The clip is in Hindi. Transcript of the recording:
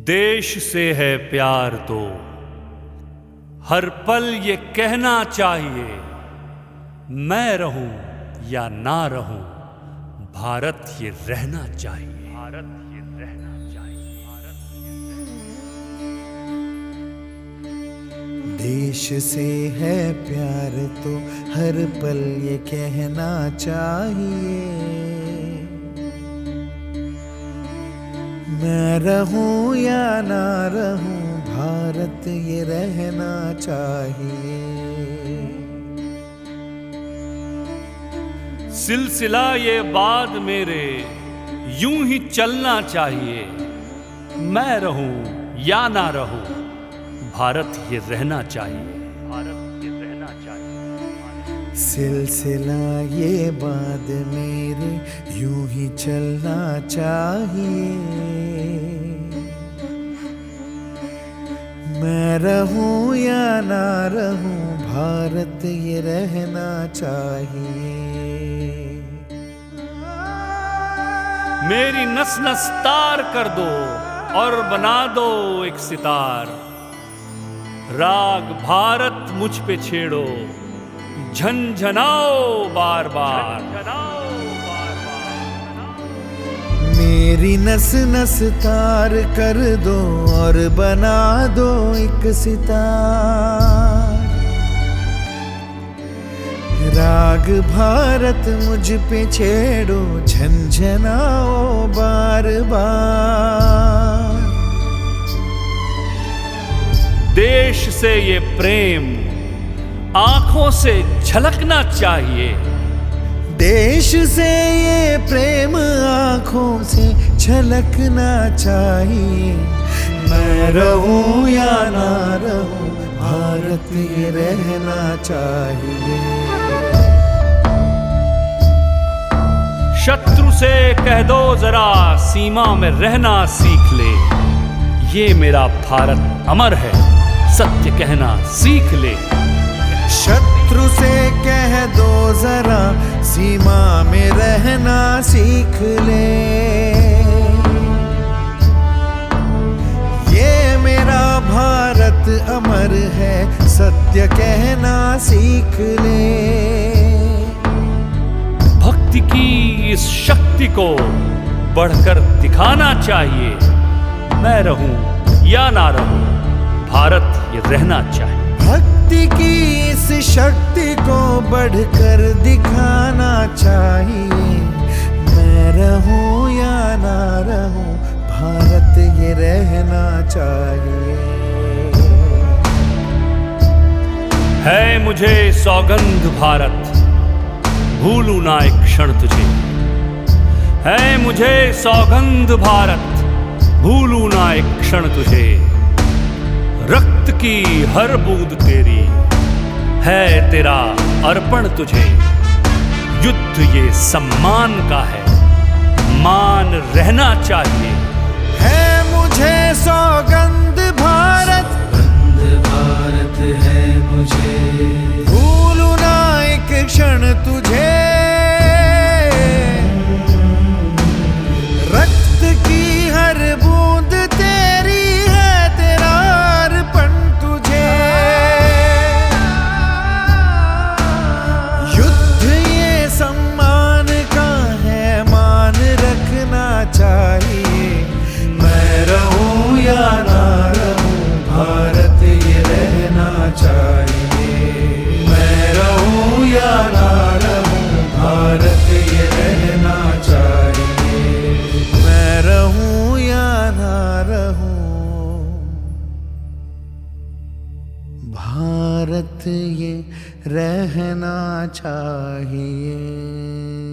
देश से है प्यार तो हर पल ये कहना चाहिए, मैं रहूं या ना रहूं, भारत ये रहना चाहिए। भारत ये रहना चाहिए। देश से है प्यार तो हर पल ये कहना चाहिए, मैं रहूं या ना रहूं, भारत ये रहना चाहिए। सिलसिला ये बात मेरे यूं ही चलना चाहिए, मैं रहूं या ना रहूं, भारत ये रहना चाहिए। भारत ये रहना चाहिए। सिलसिला ये बात मेरे यूं ही चलना चाहिए, मैं रहूं या ना रहूं, भारत ये रहना चाहिए। मेरी नस नस तार कर दो और बना दो एक सितार, राग भारत मुझ पे छेड़ो, झनझनाओ बार बार। मेरी नस नस तार कर दो और बना दो एक सितार, राग भारत मुझ पे छेड़ो, झनझनाओ बार बार। देश से ये प्रेम आंखों से झलकना चाहिए, देश से ये प्रेम आंखों से झलकना चाहिए, मैं रहूं या ना रहूं, भारत ये रहना चाहिए। शत्रु से कह दो जरा सीमा में रहना सीख ले, ये मेरा भारत अमर है, सत्य कहना सीख ले। शत्रु से कह दो जरा सीमा में रहना सीख ले, ये मेरा भारत अमर है, सत्य कहना सीख ले। भक्ति की इस शक्ति को बढ़कर दिखाना चाहिए, मैं रहूं या ना रहूं, भारत ये रहना चाहिए। भक्ति की इस शक्ति को बढ़कर दिखाना चाहिए, मैं रहूं या ना रहूं, भारत ये रहना चाहिए। है मुझे सौगंध भारत, भूलूं ना एक क्षण तुझे, है मुझे सौगंध भारत, भूलूं ना एक क्षण तुझे। रक्त की हर बूंद तेरी है, तेरा अर्पण तुझे। युद्ध ये सम्मान का है, मान रहना चाहिए। है मुझे सौगंध भारत, भारत है मुझे, भूलूं ना एक क्षण तुझे। रक्त की हर बूंद तेरी है, तेरा अर्पण तुझे। युद्ध ये सम्मान का है, मान रखना चाहिए, मैं रहूं या ना रहूं, भारत ये रहना चाहिए, मैं रहूं या ना रहूं, भारत ये रहना चाहिए, मैं रहूं या ना रहूं, भारत ये रहना चाहिए।